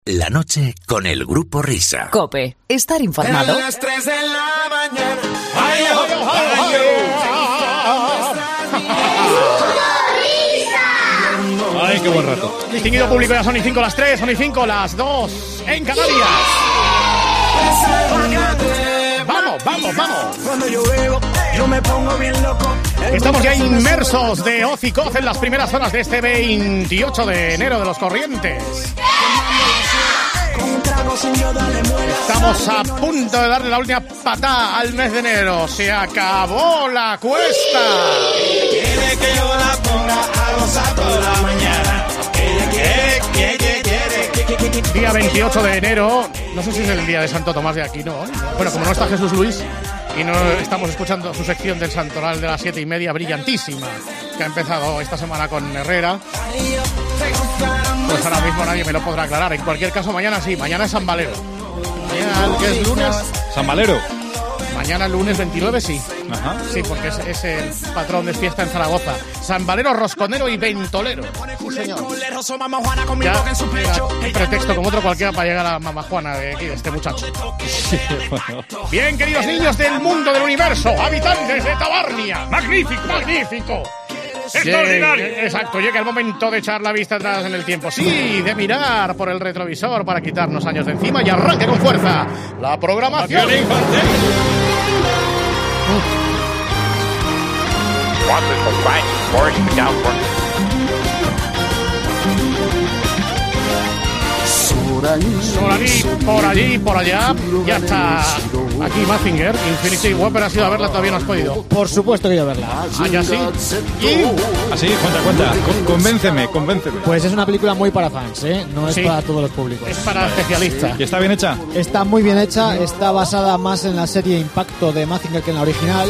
La noche con el Grupo Risa. COPE. Estar informado. A las 3 de la mañana. ¡Ay, ay, qué buen rato! Distinguido público, ya son y 5 las 3, son y 5 las 2 en Canarias. ¡Vamos! Cuando yo bebo, yo me pongo bien loco. Estamos ya inmersos de hoz y coz en las primeras zonas de este 28 de enero de los Corrientes. Estamos a punto de darle la última patada al mes de enero. Se acabó la cuesta. Quiere que yo la ponga a gozar toda la mañana. Quiere. Día 28 de enero. No sé si es el día de Santo Tomás de Aquino. Bueno, como no está Jesús Luis y no estamos escuchando su sección del Santoral de las 7:30, brillantísima, que ha empezado esta semana con Herrera, pues ahora mismo nadie me lo podrá aclarar. En cualquier caso, mañana sí, mañana es San Valero. Mañana, que es lunes. San Valero. Mañana, lunes 29, sí. Ajá. Sí, porque es el patrón de fiesta en Zaragoza. San Valero, rosconero y ventolero. Sí, señor. Ya, un pretexto como otro cualquiera para llegar a Mamá Juana de aquí, de este muchacho. Sí, bueno. Bien, queridos niños del mundo, del universo, habitantes de Tabarnia. ¡Magnífico! ¡Extraordinario! Exacto, llega el momento de echar la vista atrás en el tiempo. Sí, de mirar por el retrovisor para quitarnos años de encima y arranque con fuerza la programación. Por allí, por allá. Ya está aquí Mazinger. Infinity War, has ido a verla, todavía no has podido. Por supuesto que he ido a verla. Ah, ya sí. ¿Y? Así, cuenta. Convénceme. Pues es una película muy para fans, ¿eh? No es para todos los públicos. Es para especialistas. ¿Y está bien hecha? Está muy bien hecha, está basada más en la serie Impacto de Mazinger que en la original.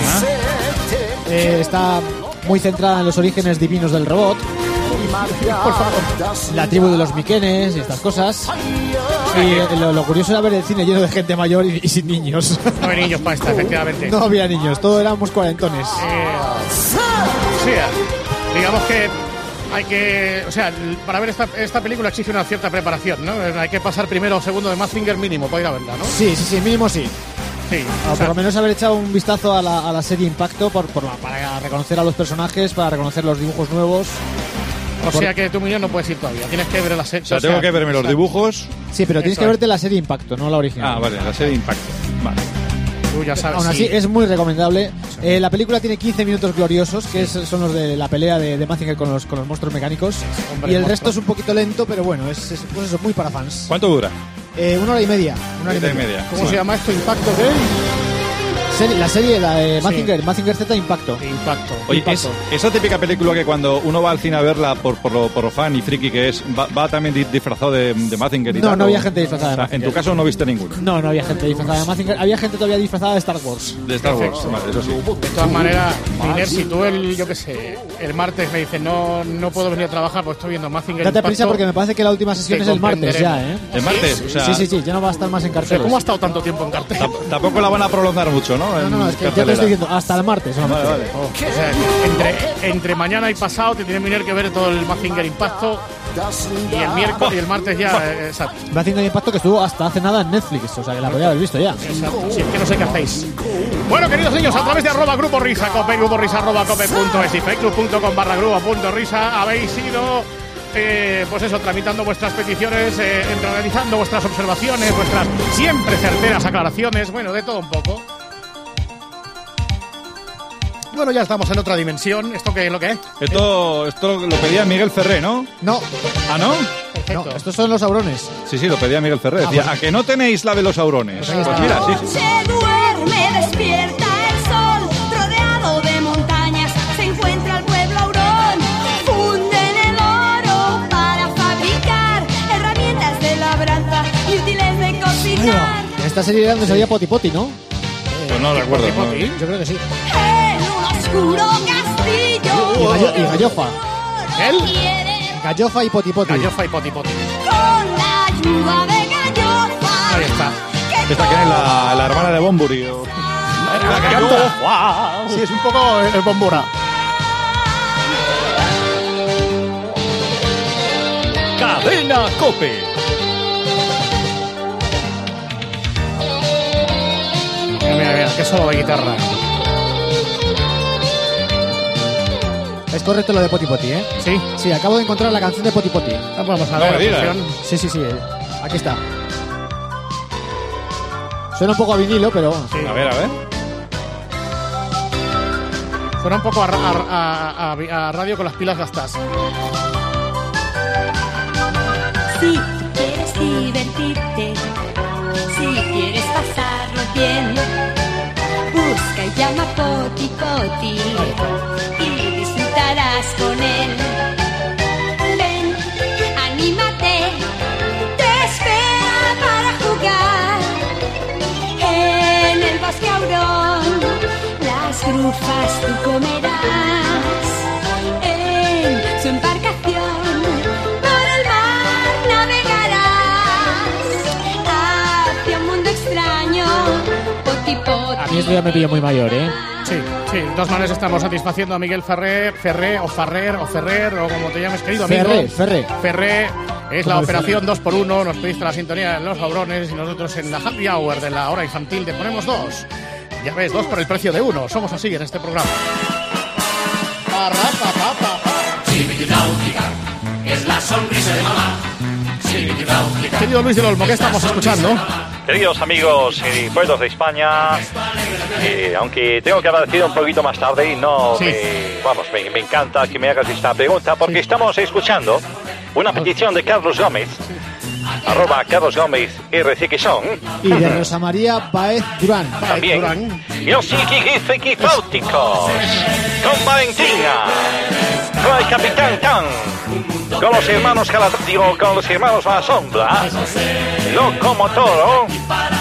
Está muy centrada en los orígenes divinos del robot. Por favor. La tribu de los Miquenes y estas cosas. Y lo curioso era ver el cine lleno de gente mayor y sin niños. No hay niños para esta, efectivamente. No había niños, todos éramos cuarentones. Sí, digamos que hay que... O sea, para ver esta película exige una cierta preparación, ¿no? Hay que pasar primero o segundo de Mazinger mínimo para ir a verla, ¿no? Sí, mínimo sí. Sí, por lo menos haber echado un vistazo a la serie Impacto para reconocer a los personajes, para reconocer los dibujos nuevos. O sea que tú, Miguel, no puedes ir todavía. Tienes que ver la serie. O sea, tengo que verme los dibujos. Sí, pero tienes que verte la serie Impacto, no la original. Ah, vale, la serie Impacto. Vale. Tú ya sabes. Aún así, es muy recomendable. La película tiene 15 minutos gloriosos, que son los de la pelea de Mazinger con los monstruos mecánicos. Y el resto es un poquito lento, pero bueno, pues eso, muy para fans. ¿Cuánto dura? 1 hora y media. Una hora y media. ¿Cómo se llama esto? ¿Impacto qué? La serie, la de Mazinger, sí. Mazinger Z Impacto. Oye, es esa típica película que cuando uno va al cine a verla por lo fan y friki que es, va también disfrazado de Mazinger y tal. No había gente disfrazada de Mazinger. En tu caso no viste ninguno. No había gente disfrazada de Mazinger. Había gente todavía disfrazada de Star Wars. De Star Wars, vale, eso sí. De todas maneras, Miner, si tú el martes me dices no puedo venir a trabajar porque estoy viendo Mazinger Date Impacto, prisa porque me parece que la última sesión es el martes ya, ¿eh? ¿El martes? O sea, sí, ya no va a estar más en cartel. ¿Cómo ha estado tanto tiempo en cartel? Tampoco la van a prolongar mucho, ¿no? No, es que ya te estoy diciendo, hasta el martes. Vale. O sea, entre mañana y pasado te tiene Miner que ver todo el Mazinger Impacto y el miércoles y el martes ya. Exacto. Mazinger Impacto que estuvo hasta hace nada en Netflix, o sea que la podía haber visto ya. Exacto. Si es que no sé qué hacéis. Bueno, queridos niños, a través de @Grupo Risa, cope, Grupo Risa, @cope.es y facebook.com/grupo.risa habéis ido pues eso, tramitando vuestras peticiones, realizando vuestras observaciones, vuestras siempre certeras aclaraciones, bueno, de todo un poco. Bueno, ya estamos en otra dimensión. ¿Esto qué es lo que es? Esto lo pedía Miguel Ferré, ¿no? No. ¿Ah, no? No, estos son los aurones. Sí, lo pedía Miguel Ferré. Decía, bueno. ¿A que no tenéis la de los aurones? Pues mira, sí. Se duerme, despierta el sol, rodeado de montañas, se encuentra el pueblo aurón. Funden el oro para fabricar herramientas de labranza y útiles de cocinar. En esta serie era donde salía Poti Poti, ¿no? Pues no recuerdo. ¿no? Yo creo que sí. En un oscuro castillo. Y Gallofa. ¿Él? Gallofa y Poti Poti. Gallofa y Poti Poti. Con la ayuda de Gallofa. Ahí está. ¿Esta quién es? La hermana de Bunbury. La que canta. Sí, es un poco el Bombura. Cadena COPE. solo de guitarra. Es correcto lo de Poti Poti, ¿eh? Sí. Sí, acabo de encontrar la canción de Poti Poti. Vamos a No ver me la digas. canción. Sí. Aquí está. Suena un poco a vinilo, pero... Sí. A ver. Suena un poco a radio con las pilas gastadas. Si quieres divertirte, si quieres pasarlo bien, busca y llama a Poti Poti y disfrutarás con él. Ven, anímate, te espera para jugar. En el bosque Aurón, las grufas tú comerás. En su embarcación, por el mar navegarás. Hacia un mundo extraño, Poti Poti. A mí esto ya me pillo muy mayor, ¿eh? Sí. De todas maneras estamos satisfaciendo a Miguel Ferrer, o como te llames, querido amigo. Ferrer. Es la operación 2x1, nos pediste la sintonía en Los Jaurones y nosotros en la Happy Hour de la hora infantil te ponemos 2. Ya ves, 2 por el precio de 1. Somos así en este programa. Es la sonrisa de mamá. Querido Luis del Olmo, ¿qué estamos escuchando? Queridos amigos y pueblos de España, aunque tengo que haber sido un poquito más tarde y no, Sí. me encanta que me hagas esta pregunta porque estamos escuchando una petición de Carlos Gómez, @Carlos Gómez RCQson, Y de Rosa María Baez Durán. también los Flauticos, con Valentina, con el Capitán Tan, con los hermanos Calatrio, con los hermanos La Sombra, Locomotoro.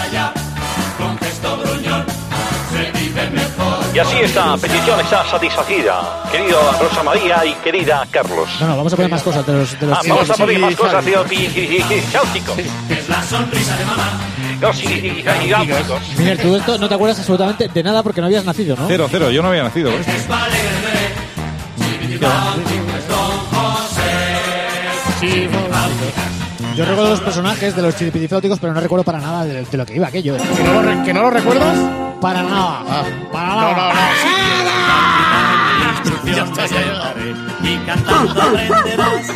Y así esta petición está satisfacida, querido Rosa María y querida Carlos. No, vamos a poner más cosas de los Vamos a poner más sí, cosas de los sí. Flauticos. Los Flauticos. Miguel, tú esto no te acuerdas absolutamente de nada porque no habías nacido, ¿no? 0, yo no había nacido. Yo recuerdo los personajes de los chiripidifláuticos, pero no recuerdo para nada de lo que iba aquello. ¿Que no lo recuerdas? Para nada. Para No, nada. Y cantando aprenderás.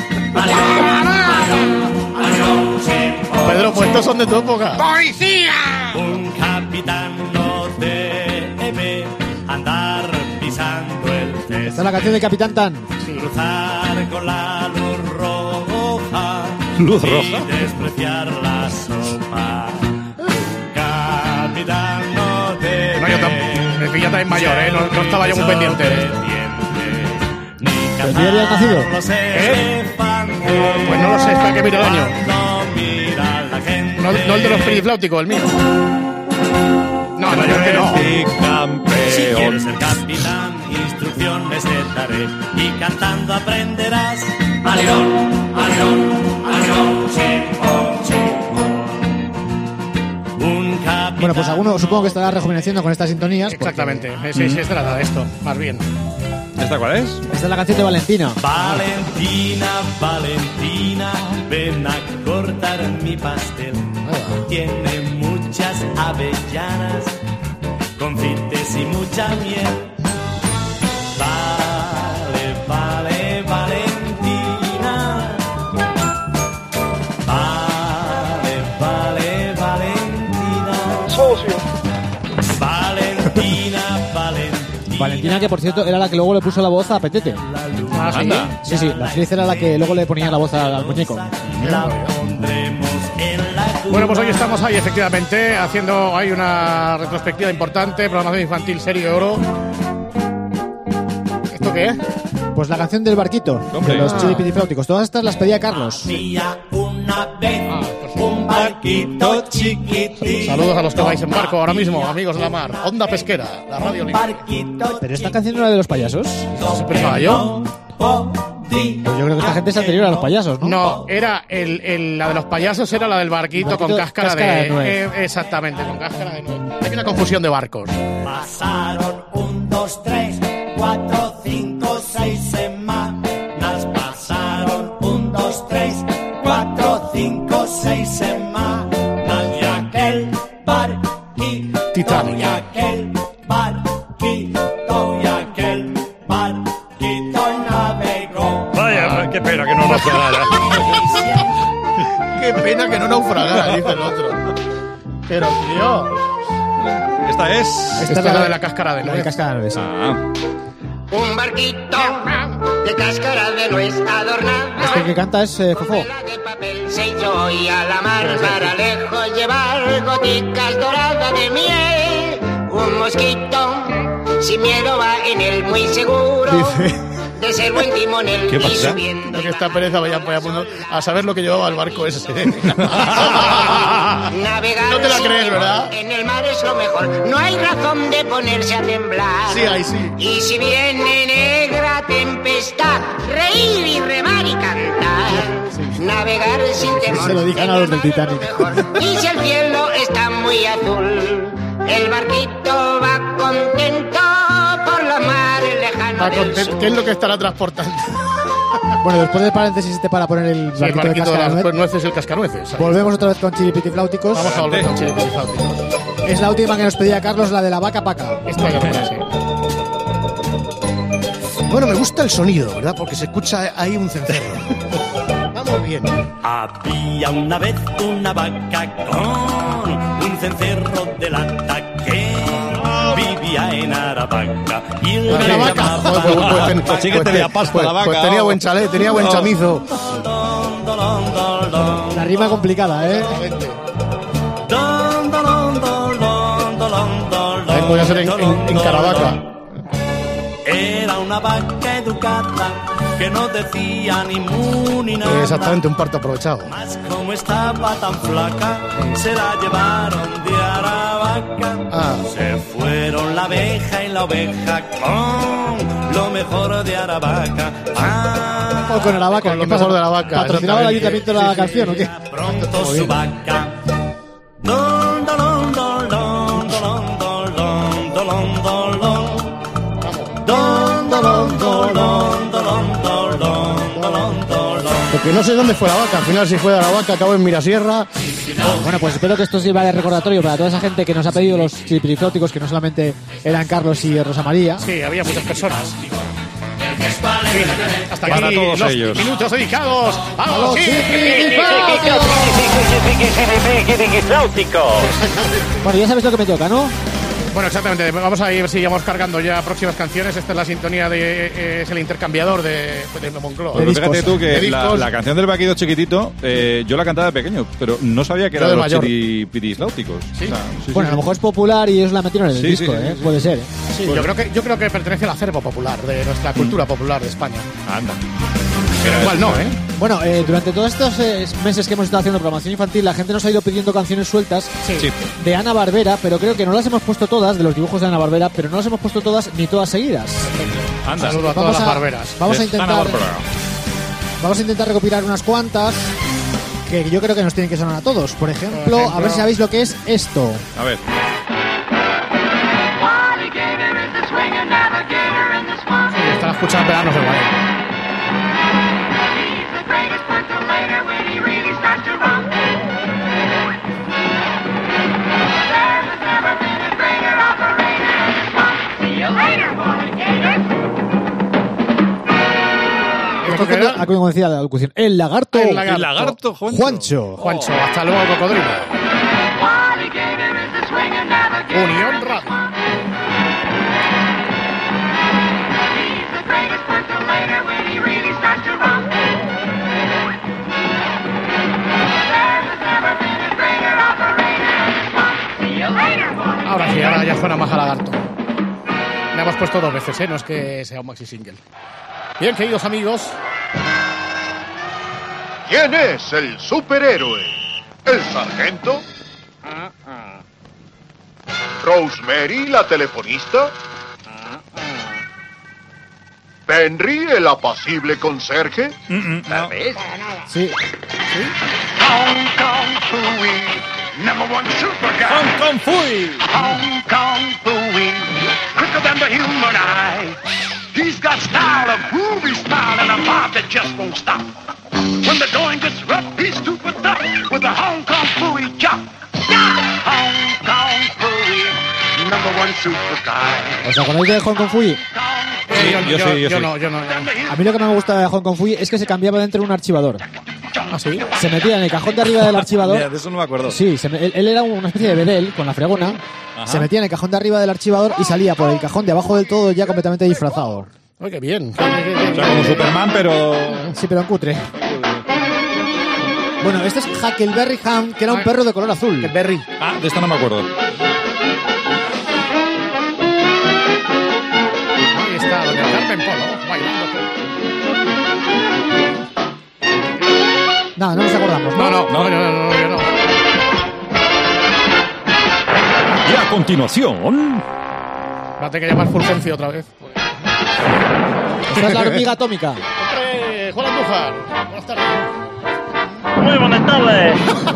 Pedro, pues estos son de tu época. Un capitán no debe andar pisando el Esta césped. es la canción de Capitán Tan. Cruzar con la luz roja. ¿Luz Y roja? despreciar la sopa. Capitán no debe. No, me pilla también mayor, ¿eh? No estaba yo muy pendiente. ¿Pero tú ya habías nacido? Pues no lo sé, espera que mire el año. No el de los pidifláuticos, el mío. No, yo es que no. Si quieres ser capitán, instrucciones te daré y cantando aprenderás. Alirón, alirón, alirón, un capitán. Bueno, pues alguno supongo que estará rejuveneciendo con estas sintonías. porque Exactamente. Sí, se trata de esto, más bien. ¿Esta cuál es? Esta es la canción de Valentina. Valentina, Valentina, ven a cortar mi pastel. Tiene muchas avellanas, confites y mucha miel. Vale, Valentina. Vale, Valentina. Socio. Valentina. Valentina, que por cierto era la que luego le puso la voz a Petete. Ah, sí. Sí, la actriz era la que luego le ponía la voz al muñeco. La pondremos en la Bueno, pues hoy estamos ahí, efectivamente, haciendo hay una retrospectiva importante, programación infantil serie oro. ¿Esto qué es? Pues la canción del barquito, Hombre. de los chiripidifláuticos. Todas estas las pedía Carlos. Había una vez un barquito chiquitito. Saludos a los que vais en barco ahora mismo, amigos de la mar. Onda Pesquera, la radio libre. Barquito Pero esta canción no era de los payasos. ¿Se pensaba yo? podía. Pues yo creo que esta gente es anterior a los payasos, ¿no? No, era la de los payasos, era la del barquito con Barquito, cáscara cáscara de de nuez. exactamente, con cáscara de nuez. Hay una confusión de barcos. Pasaron 1, 2, 3, 4, 5, 6 semanas. Pasaron 1, 2, 3, 4, 5, 6 semanas. Y aquel barquito Titanic. y aquel pena que no naufragara, dice el otro. Pero, tío... Esta es... Esta es la de la cáscara de La de nuez. cáscara de nuez. Ah. Un barquito de cáscara de nuez adornado. Este que canta es Fofó. De papel se hizo hoy a la mar para lejos llevar goticas doradas de miel. Un mosquito sin miedo va en él muy seguro. Dice... De ser buen timonel ¿Qué y pasa? subiendo. Porque esta pereza vaya a saber lo que llevaba el barco ese. Navegar No te la sin crees, temor ¿verdad? En el mar es lo mejor. No hay razón de ponerse a temblar. Sí, ahí sí. Y si viene negra tempestad, reír y remar y cantar. Navegar sin temor. Se lo digan en a los el del mar es lo Titanic. mejor. Y si el cielo está muy azul, el barquito va contento por los mares lejanos del sur. ¿Qué es lo que estará transportando? Bueno, después del paréntesis este para poner el Sí, el barquito de barquito de cáscara de las nuez, nueces, el cascanueces. ¿sabes? volvemos otra vez con chiripitifláuticos. Vamos a volver con chiripitifláuticos. Es la última que nos pedía Carlos, la de la vaca paca. Esta ya me la sé. Bueno, me gusta el sonido, ¿verdad? Porque se escucha ahí un cencerro. Vamos bien. Había una vez una vaca con un cencerro de lata que vivía en Aravaca. Y el La vaca. Pues sí que tenía pasta la vaca. Pues tenía buen chalet, tenía buen chamizo. La rima complicada, ¿eh? También podría ser en Caravaca. Era una vaca educada que no decía ni mu ni nada. Exactamente, un parto aprovechado. Mas como estaba tan flaca, se la llevaron de Aravaca. Ah. Se fueron la abeja y la oveja con lo mejor de Aravaca. O con Aravaca. Con lo ¿qué pasa? mejor de la vaca, ¿Patrocinaba el exactamente. ayuntamiento la canción o qué? Pronto su vaca. Don, don, don, don, don, don, don, don, don, don. Don, don, don, don, don, don, don, don, don. Porque no sé dónde fue la vaca. Al final, si fue de la vaca, acabó en Mirasierra. Bueno, pues espero que esto sirva de recordatorio para toda esa gente que nos ha pedido los chiripitifláuticos, que no solamente eran Carlos y Rosa María. Sí, había muchas personas. Hasta Para aquí todos los ellos. minutos dedicados a ¡A los los chiripitifláuticos. Bueno, ya sabes lo que me toca, ¿no? Bueno, exactamente. Vamos a ir si vamos cargando ya próximas canciones. Esta es la sintonía de es el intercambiador de Moncloa. Pues fíjate discos. tú De que discos. la canción del vaquito chiquitito, yo la cantaba de pequeño, pero no sabía que Yo era de de los mayor. chiripitifláuticos. ¿Sí? O sea, sí, Bueno, sí, a lo mejor es popular y ellos la metieron en el Sí, disco, sí, sí, ¿eh? sí. Puede ser. ¿eh? Sí, yo creo que pertenece al acervo popular, de nuestra cultura popular de España. Anda. Pero igual no, ¿eh? Bueno, durante todos estos meses que hemos estado haciendo programación infantil, la gente nos ha ido pidiendo canciones sueltas Sí. de Hanna-Barbera, pero creo que no las hemos puesto todas, de los dibujos de Hanna-Barbera, pero no las hemos puesto todas ni todas seguidas. Anda. Saludo a todas las barberas. Vamos a De intentar Hanna-Barbera. recopilar unas cuantas que yo creo que nos tienen que sonar a todos. Por ejemplo, a ver si sabéis lo que es esto. A ver. Están escuchando veranos de Guadalajara. ¿Esto qué era? Como decía la locución, el lagarto, El lagarto. El lagarto, Juancho. Juancho, hasta luego, cocodrilo. Unión Radio. Ahora sí, ahora ya suena más a lagarto. Le hemos puesto 2 veces, ¿eh? No es que sea un maxi single. Bien, queridos amigos. ¿Quién es el superhéroe? ¿El sargento? ¿Rosemary, la telefonista? ¿Henry, el apacible conserje? Tal vez. Sí. Hong Kong Phooey, #1 super guy. Hong Kong Fui. Hong Kong Phooey, quicker than the human eye. He's got style, a groovy style, and a vibe that just won't stop. When the going gets rough, he's super tough with a Hong Kong Phooey chop. Hong Kong Phooey, #1 super guy. ¿Os acordáis de Hong Kong Fui? yo sí. No, yo no. A mí lo que no me gusta de Hong Kong Fui es que se cambiaba dentro de un archivador. ¿Ah, sí? Se metía en el cajón de arriba del archivador. Mira, de eso no me acuerdo. Sí, él era una especie de bedel con la fregona. Ajá. Se metía en el cajón de arriba del archivador y salía por el cajón de abajo del todo ya completamente disfrazado. Ay, qué bien. O sea, como Superman, pero... Sí, pero en cutre. Bueno, este es Huckleberry Hound, que era un perro de color azul. Berry. Ah, de esto no me acuerdo. Ahí está, doña Carmen Polo, bailando. Nada, no nos acordamos. No, yo no. Y a continuación... Va a tener que llamar Fulgencio otra vez. Esta es la hormiga atómica. ¡Hombre! Juan Andújar. Buenas tardes. Muy buenas tardes.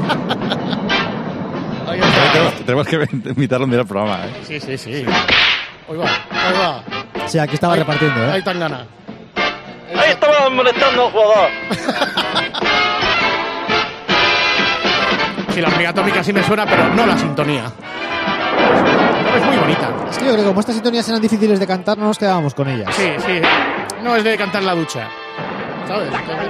Ahí está. Tenemos que invitarlo a mirar el programa, Sí. Hoy va. Sí, aquí estaba repartiendo, ¿eh? Ahí tan gana. Ahí estaba molestando al jugador. Sí, la hormiga atómica sí me suena, pero no la sintonía. Es muy bonita. Es que yo creo que como estas sintonías eran difíciles de cantar, no nos quedábamos con ellas. Sí. No es de cantar en la ducha. ¿Sabes?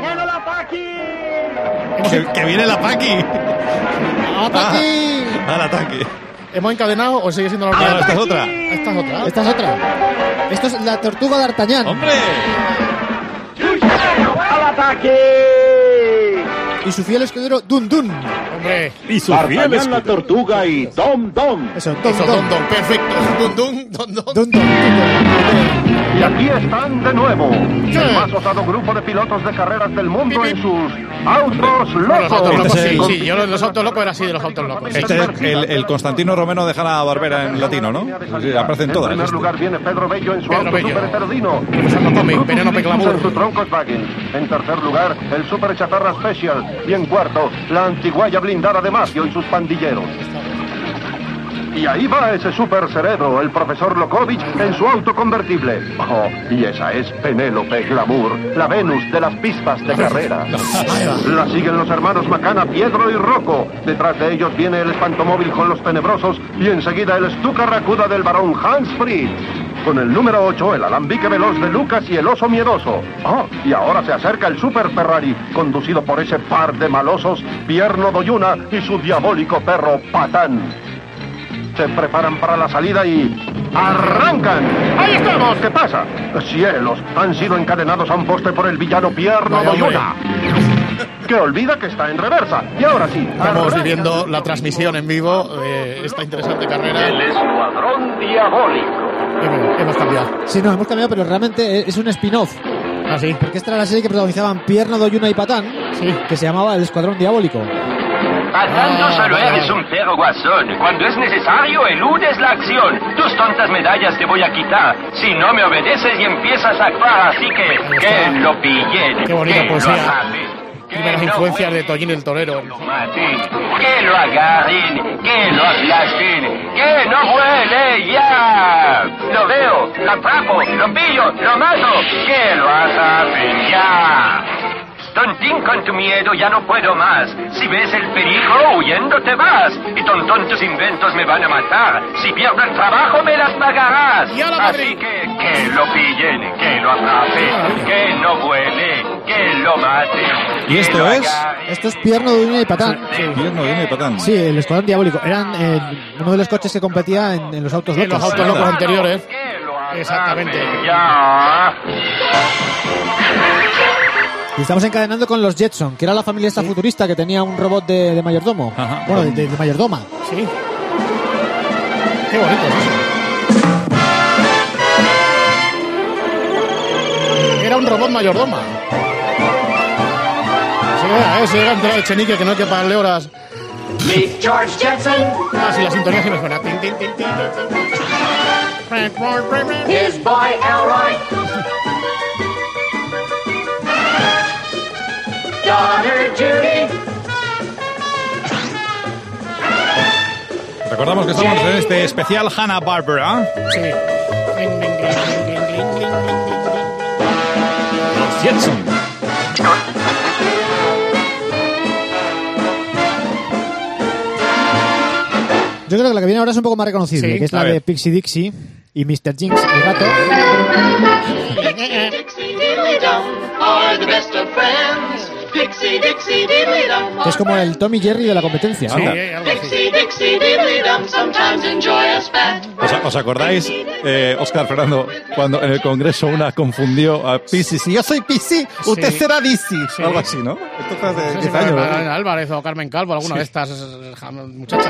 Que viene la Paqui. ¡Ataque! Al ataque. ¿Hemos encadenado o sigue siendo la hormiga? No, esta es otra. Esta es otra. Esta es otra. Esto es la tortuga de D'Artagnan. ¡Hombre! ¡Al ataque! Y su fiel escudero Dun Dun. Hombre. Y su D'Artagnan la tortuga y Dom Dom. Eso, Dun Eso, Dun. Don. Perfecto. Don. Dun Dun. Y aquí están de nuevo, el más osado grupo de pilotos de carreras del mundo en sus autos Los autos locos. locos, Este es sí. Yo los autos locos era así de los autos locos. Este es el Constantino Romero de Hanna-Barbera en latino, ¿no? Sí, aparecen todas. En primer lugar viene Pedro Bello en su Pedro auto Bello. super heterodino. Usando cómic, Penélope En su Glamour. tronco Volkswagen. En tercer lugar, el Super Chatarra Special. Y en cuarto, la antiguaya blindada de Mafio y sus pandilleros. Y ahí va ese super cerebro, el profesor Lokovic, en su auto convertible. Oh, y esa es Penélope Glamour, la Venus de las pistas de carrera. La siguen los hermanos Macana, Piedro y Rocco. Detrás de ellos viene el espantomóvil con los tenebrosos y enseguida el Stuka Racuda del barón Hans Fritz. Con el número 8, el alambique veloz de Lucas y el oso miedoso. Oh, y ahora se acerca el Super Ferrari, conducido por ese par de malosos, Pierno Doyuna y su diabólico perro Patán. Se preparan para la salida y... ¡arrancan! ¡Ahí estamos! ¿Qué pasa? ¡Cielos! Han sido encadenados a un poste por el villano Pierno Vaya, Doyuna. Que olvida que está en reversa. Y ahora sí. Estamos arrancan. viviendo la transmisión en vivo de esta interesante carrera. El escuadrón diabólico. Hemos cambiado. Sí, no, hemos cambiado, pero realmente es un spin-off. ¿Ah, sí? Porque esta era la serie que protagonizaban Pierno, Doyuna y Patán, Sí. que se llamaba El Escuadrón Diabólico. Patando solo eres un perro guasón. Cuando es necesario, eludes la acción. Tus tontas medallas te voy a quitar. Si no me obedeces y empiezas a actuar, así que lo pillen. Qué bonita que poesía. lo atrapen, Primeras que no influencias de vuelen, Toñín el Torero. lo maten, que lo agarren, que lo aplasten, que no vuele ya. Lo veo, lo atrapo, lo pillo, lo mato, que lo atrapen ya. Tontín, con tu miedo ya no puedo más. Si ves el peligro, huyendo te vas. Y tontón, tus inventos me van a matar. Si pierdo el trabajo, me las pagarás. ¡Y a la Así Madrid! que lo pillen, que lo atrapen, que no vuele, que lo maten. ¿Y que esto lo es? agarren. Esto es Pierno, Doyuna y Patán. Pierno, Doyuna y Patán. Sí, El Escuadrón Diabólico. Eran uno de los coches que competía en los autos En locos. los autos locos anteriores. Que lo atrapen Exactamente. ya. Y estamos encadenando con los Jetson, que era la familia esta futurista que tenía un robot de mayordomo. Ajá. Bueno, de mayordoma. Sí. Qué bonito es eso. Era un robot mayordoma. Se llega a enterar el Chenique que no hay que pagarle horas. Meet George Jetson, Ah, sí, la sintonía sí me suena. Tin, tin, tin, tin, tin. his boy Elroy, daughter Judy, Recordamos que estamos en este especial Hanna-Barbera. Sí. Cling, cling, cling, cling, cling, cling, cling, Los Jetson. Yo creo que la que viene ahora es un poco más reconocible, Sí, que es a la ver. de Pixie Dixie y Mr. Jinx, el gato. Dixie Diddly Dum are the best of friends. Dixie, Dixie, diddly-dum. Que es como el Tom y Jerry de la competencia. Sí, Anda. algo así. Dixie, Dixie, diddly-dum. Sometimes enjoy a spat. ¿Os acordáis, Óscar, Fernando, cuando en el Congreso una confundió a Pisi? Si yo soy Pisi, usted Sí. será Disi. Sí. Algo así, ¿no? Esto fue hace No sé si 10 fue años. ¿no? Álvarez o Carmen Calvo, alguna de estas muchachas.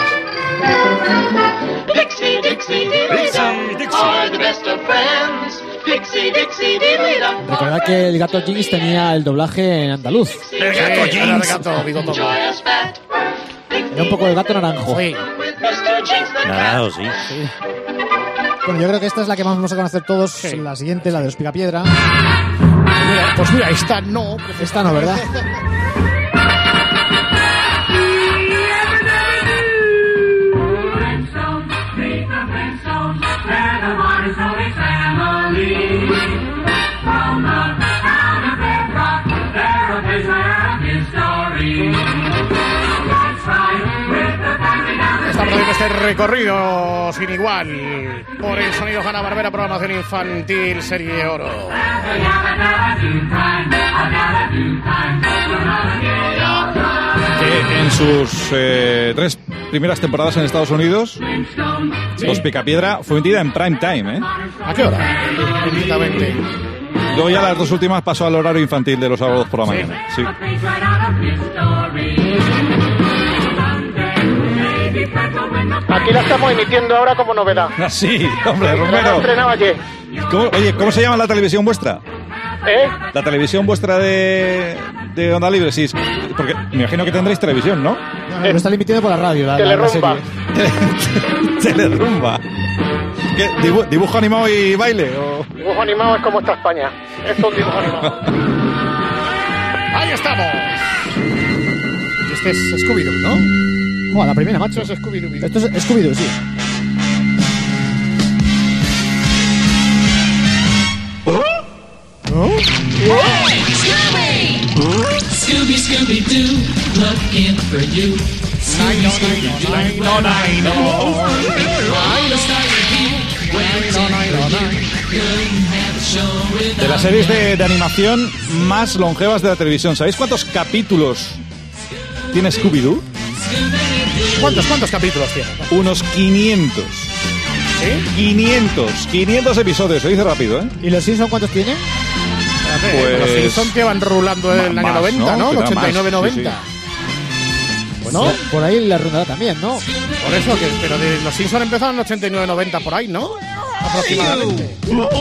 Dixie, Dixie, diddly-dum. Are the best of friends. Dixie, Dixie, diddly-dum. Recordad que el gato Jinx tenía el doblaje en andaluz. El gato Jinx. El gato bigotón. Enjoy a spat. Era un poco el gato naranjo. Sí. Mr. Jinx the Naranjo, sí. Bueno, yo creo que esta es la que más vamos a conocer todos. Sí. La siguiente, la de los Picapiedra. Pues mira, esta no. Esta no, ¿verdad? Estamos haciendo este recorrido sin igual por el sonido Hanna-Barbera, programación infantil, serie oro. Que en sus 3 primeras temporadas en Estados Unidos, Los Picapiedra fue emitida en prime time, ¿eh? ¿A qué hora? Inmediatamente. Luego ya las 2 últimas pasó al horario infantil de los sábados por la mañana. Sí. Aquí la estamos emitiendo ahora como novedad. Ah, sí, hombre, La Romero. estrenado ayer. Oye, ¿cómo se llama la televisión vuestra? ¿Eh? La televisión vuestra de Onda Libre, sí. Porque me imagino que tendréis televisión, ¿no? Lo están emitiendo por la radio. La Telerrumba. serie. Telerrumba. ¿Qué, ¿Dibujo animado y baile? ¿O? Dibujo animado es como está España. Esto es un dibujo animado. Ahí estamos. Este es Scooby-Doo, ¿no? La primera, macho. Esto es Scooby-Doo. Esto es Scooby-Doo, sí. Scooby, Scooby-Doo, looking for you. Scooby, Scooby-Doo, No, no, no. all stars are here, waiting for you. Couldn't have a show without De las series de animación más longevas de la televisión. ¿Sabéis cuántos capítulos tiene Scooby-Doo? ¿Cuántos capítulos tiene? Unos 500. ¿Sí? 500 episodios, se dice rápido, ¿eh? ¿Y los Simpsons cuántos tienen? Pues- Los Simpsons que van rulando en el año Más, 90, ¿no? ¿no? 89-90. Sí, sí. ¿No? Por ahí la rondará también, ¿no? Por eso, pero de los Simpsons empezaron en 89-90 por ahí, ¿no? Aproximadamente.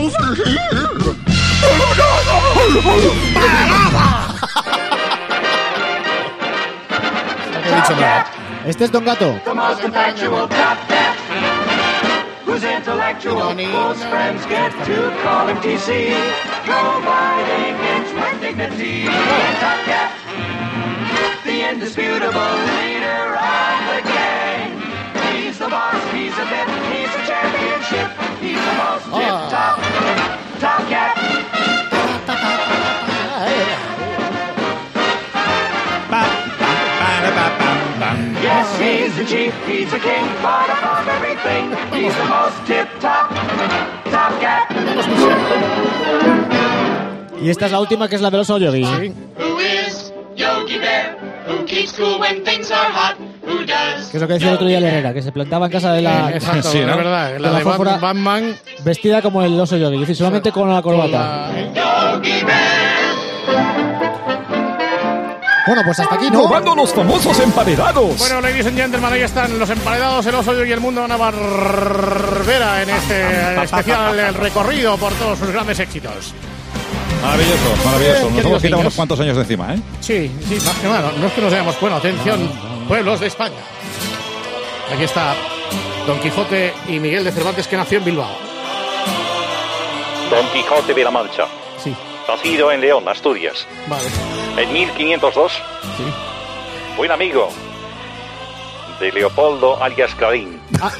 No he dicho nada. Este es Don Gato. The most infatual top cat, whose intellectual close friends get to call him TC, providing intimate dignity. Top cat, the indisputable leader of the gang. He's the boss, he's a bit, he's a championship, he's the most tip-top, top cat. Yes, he's the chief, he's the king, but above everything, he's the most tip-top, top cat. Y esta es la última, que es la del oso Yogi. Who is Yogi Bear? Who keeps cool when things are hot? Who does? Que es lo que decía el otro día el Herrera, que se plantaba en casa de la... Exacto, Sí, es ¿no? verdad. La de la de fósfora. Batman. Vestida como el oso Yogi, es decir, solamente con la corbata. Yogi Bear. Bueno, pues hasta aquí, ¿no? ¡Probando los famosos emparedados! Bueno, ladies and gentlemen, ahí están los emparedados, el oso y el mundo Hanna-Barbera en este especial el recorrido por todos sus grandes éxitos. Maravilloso, maravilloso. Nos queridos hemos quitado niños. unos cuantos años de encima, ¿eh? Sí, más que nada. No es que nos hayamos. Bueno, atención, pueblos de España. Aquí está Don Quijote y Miguel de Cervantes, que nació en Bilbao. Don Quijote de la Mancha, Sí, nacido en León, Asturias, vale. en 1502. Sí. Buen amigo de Leopoldo alias Clarín,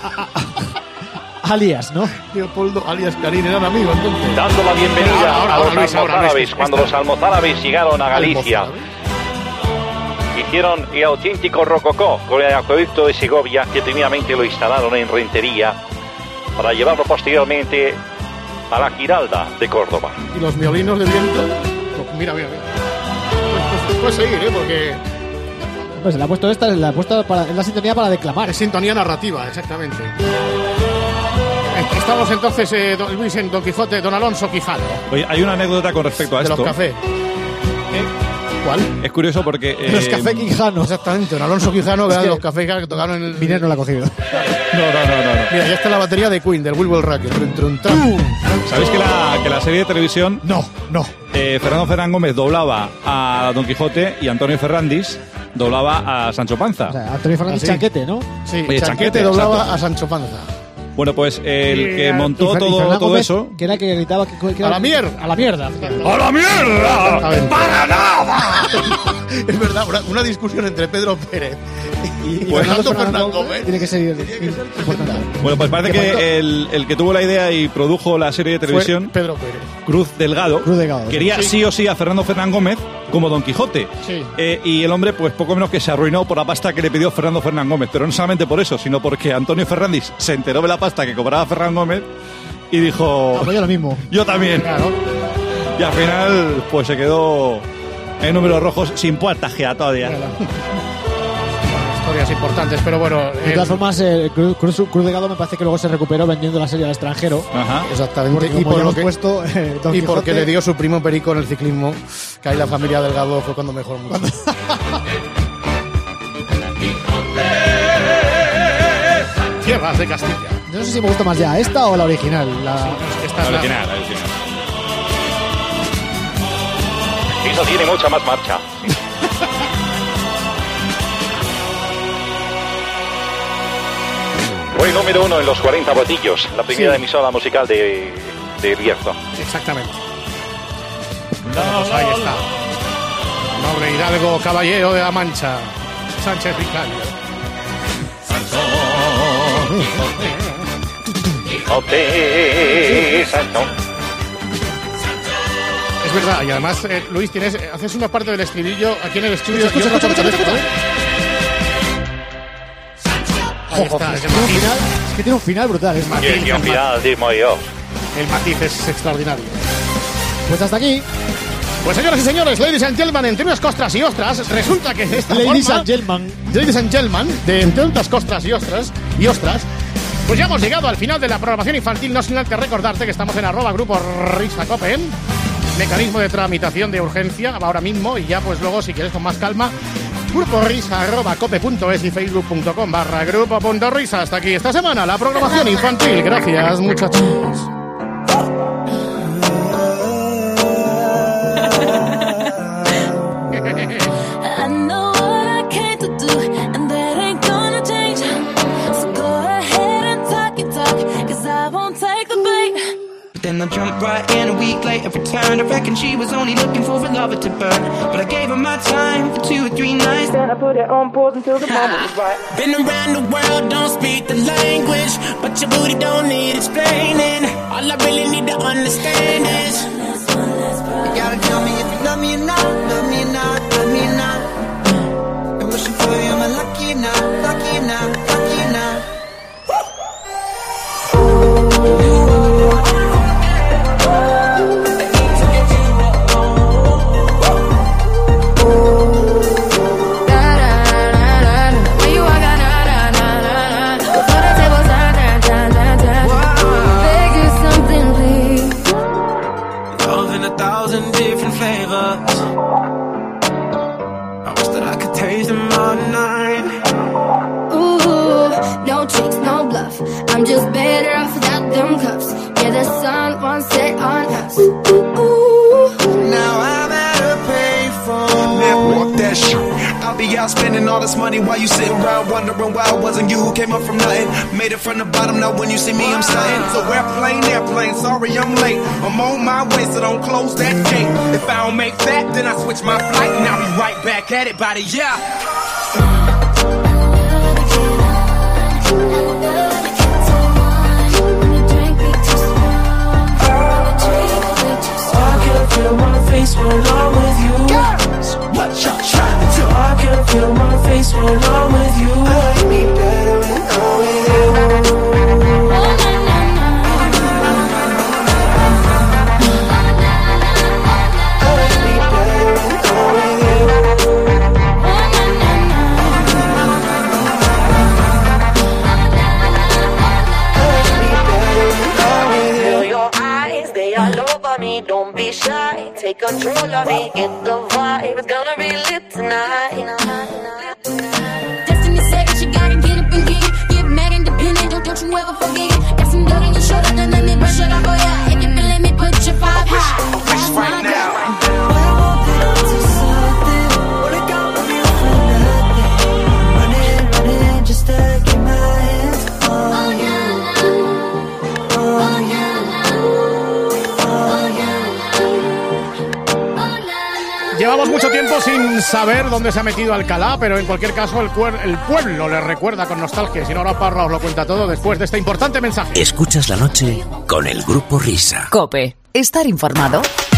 Alias, ¿no? Leopoldo alias Karin eran amigos entonces. dando la bienvenida Ahora, a los Luis, almozárabes. Luis, Cuando los almozárabes llegaron a Galicia, hicieron el auténtico rococó con el acueducto de Segovia, que primeramente lo instalaron en Rentería para llevarlo posteriormente a la Giralda de Córdoba. Y los violinos de viento. Mira, mira, mira. Estos Puedes seguir, porque... Pues le ha puesto esta, le ha puesto es la sintonía para declamar. Es sintonía narrativa, exactamente. Estamos entonces, Luis, en Don Quijote, Don Alonso Quijano. Oye, hay una anécdota con respecto a de esto. De los cafés. ¿Cuál? Es curioso porque... Los cafés Quijano. Exactamente, Don Alonso Quijano, que eran los cafés que tocaron en el... Miner no la ha cogido. No. Mira, ya está la batería de Queen, del Will Will Rock. ¿Sabéis que la serie de televisión... No. Fernando Fernán Gómez doblaba a Don Quijote y Antonio Ferrandis doblaba a Sancho Panza. O sea, Antonio Fernández Chanquete, ¿no? Sí, Oye, Chanquete doblaba a Sancho Panza. Bueno, pues el que montó todo Gómez, eso... Que era que gritaba... ¡A la mierda! ¡A la mierda! ¡A la mierda! ¡Para nada! Es verdad, una discusión entre Pedro Pérez y Fernando Fernán Gómez. Tiene que ser importante. Bueno, pues parece que el que tuvo la idea y produjo la serie de televisión... Fue Pedro Pérez. Cruz Delgado. Quería sí o sí a Fernando Fernán Gómez como Don Quijote. Sí. Y el hombre, pues poco menos que se arruinó por la pasta que le pidió Fernando Fernán Gómez. Pero no solamente por eso, sino porque Antonio Ferrandis se enteró de la pasta que cobraba Fernán Gómez y dijo... Pues yo lo mismo. Yo también. Claro. Y al final, pues se quedó en números rojos sin puerta giratoria. Historias importantes, pero bueno... De todas formas, Cruz Delgado me parece que luego se recuperó vendiendo la serie al extranjero. Ajá. Exactamente. Y por lo que puesto y porque le dio su primo Perico en el ciclismo, que ahí la familia Delgado fue cuando mejoró mucho. Tierras de Castilla. Yo no sé si me gusta más ya esta o la original. Esta La original. Eso tiene mucha más marcha. Fue número 1 en los 40 botillos, la primera emisora musical de Bierzo. Exactamente. Pues ahí está. Noble Hidalgo, caballero de la Mancha, Sánchez Vicario. Sancho. Es verdad, y además, Luis, haces una parte del estribillo aquí en el estudio y otra por teléfono. Ahí está, es que tiene un final brutal. Es Y un final, digo yo. El matiz es extraordinario. Pues hasta aquí. Pues señoras y señores, ladies and gentlemen, entre unas costras y ostras, resulta que de esta Ladies forma... and gentlemen. Ladies and gentlemen, de entre otras costras y ostras, pues ya hemos llegado al final de la programación infantil, no sin antes recordarte que estamos en @Grupo Risa Cope, mecanismo de tramitación de urgencia ahora mismo, y ya pues luego si quieres con más calma, gruporisa@cope.es y facebook.com/grupo.risa. Hasta aquí esta semana la programación infantil. Gracias, muchachos. I know what I came to do, and that ain't gonna change. So go ahead and talk your talk, 'cause I won't take the bait. Then I jumped right in a week later, returned. I reckon she was only looking for a lover to burn, but I gave her my time for 2 or 3 nights. Then I put it on pause until the moment was right. Been around the world, don't speak the language, but your booty don't need explaining. All I really need to understand is You gotta tell me if you love me or not, love me or not, love me or not. I'm wishing for you, am I lucky or not, lucky or not, lucky or not. I'm just better off without them cuffs. Yeah, the sun won't set on us. Now I better pay for Man, walk that shit. I'll be out spending all this money while you sitting around wondering why it wasn't you who came up from nothing. Made it from the bottom, now when you see me, I'm stunting. So airplane, sorry I'm late. I'm on my way, so don't close that gate. If I don't make that, then I switch my flight and I'll be right back at it by the year. Feel my face when I'm with you. Girls, what y'all trying to do? I can feel my face when I'm with you. I like me better when I'm with you. I like me better when I'm with you. take control of it. Get the vibe, it's gonna be lit tonight. Destiny said that you gotta get up and get it. Get mad independent, don't you ever forget it. Got some dirt on your shoulder, then let me brush it off for ya. If you feel it, me put your vibe high. Wish right now. Just to get my hands on you. Llevamos mucho tiempo sin saber dónde se ha metido Alcalá, pero en cualquier caso el pueblo le recuerda con nostalgia. Y si no, ahora Parra os lo cuenta todo después de este importante mensaje. Escuchas la noche con el Grupo Risa. COPE. Estar informado.